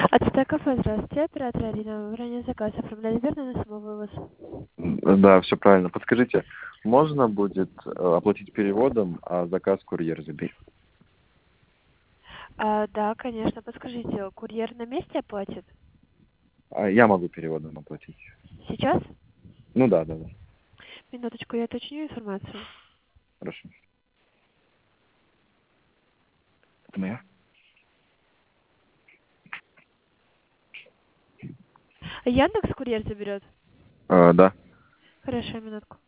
АЦТ кафе, здравствуйте, оператор Алина. Вы ранее заказ оформляли, верно, на самовывоз? Да, все правильно. Подскажите, можно будет оплатить переводом, а заказ курьер забить? Да, конечно. Подскажите, курьер на месте оплатит? Я могу переводом оплатить. Сейчас? Ну да, да, да. Минуточку, я уточню информацию. Хорошо. Это моя? Яндекс курьер заберет? Да. Хорошо, минутку.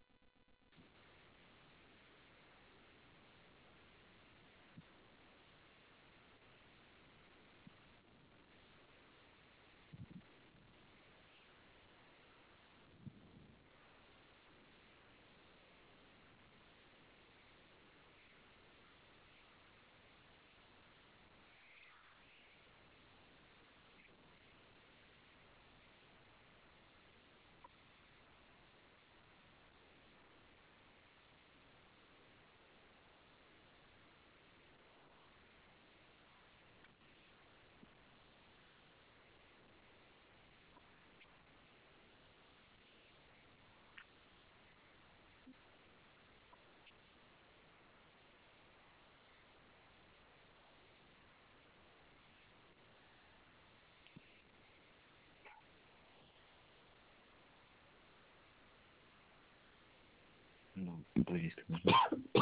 Ну, да, если нужно.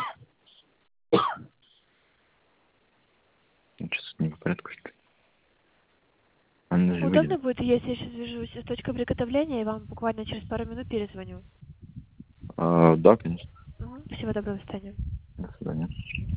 Ну, что с ним в порядке, что ли? Она же Удобно выйдет. будет, если я сейчас свяжусь с точкой приготовления и вам буквально через пару минут перезвоню. Да, конечно. Всего доброго, до свидания.